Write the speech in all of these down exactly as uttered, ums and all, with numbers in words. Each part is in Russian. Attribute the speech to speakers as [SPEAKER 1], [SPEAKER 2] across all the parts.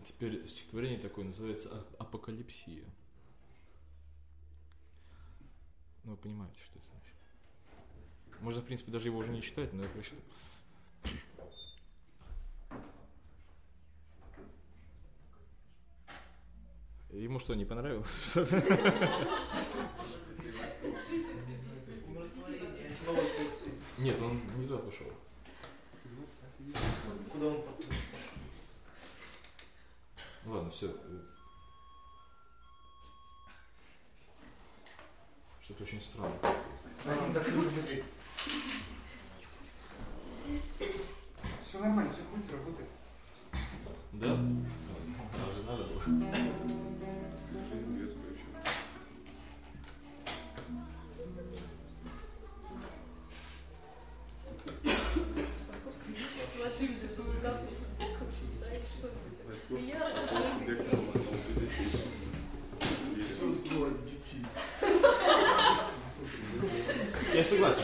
[SPEAKER 1] теперь стихотворение такое называется «Апокалипсия». Ну, вы понимаете, что это значит. Можно, в принципе, даже его уже не читать, но я прочту. Ему что, не понравилось? Нет, он не туда пошел.
[SPEAKER 2] Куда он пошел?
[SPEAKER 1] Ладно, все. Что-то очень странно.
[SPEAKER 2] Все нормально, все будет работать.
[SPEAKER 1] Да? Даже надо было. Я согласен.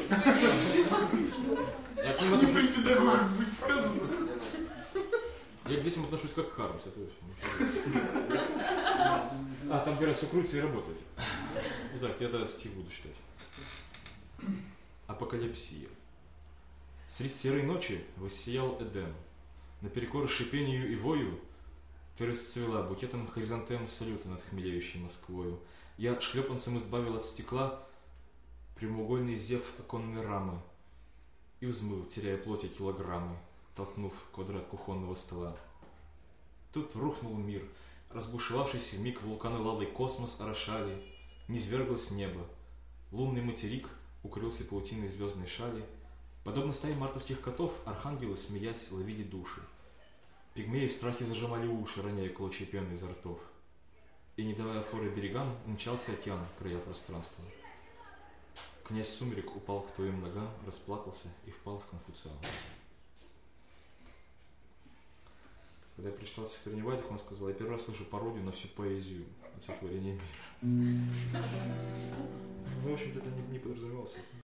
[SPEAKER 1] Я к ним
[SPEAKER 3] Не при педагогах быть сказано.
[SPEAKER 1] Я к детям отношусь как к Хармс, это очень. А, там, говорят, все крутится и работает. Итак, я тогда стих буду читать. Апокалипсия. Средь серой ночи воссиял Эдем. Наперекор шипению и вою ты расцвела букетом хризантем салюта над хмелеющей Москвою. Я шлепанцем избавил от стекла прямоугольный зев оконной рамы и взмыл, теряя плоти килограммы, толкнув квадрат кухонного стола. Тут рухнул мир, разбушевавшийся вмиг вулканы лавой космос орошали, низвергла небо. Лунный материк укрылся паутиной звездной шали. Подобно стае мартовских котов, архангелы, смеясь, ловили души. Пигмеи в страхе зажимали уши, роняя клочья пены изо ртов. И, не давая форы берегам, умчался океан, края пространства. Князь Сумерек упал к твоим ногам, расплакался и впал в конфуциан. Когда я прочитал стихотворение Вадика, он сказал: я первый раз слышу пародию на всю поэзию от сотворения мира. Ну, в общем-то, это не, не подразумевалось.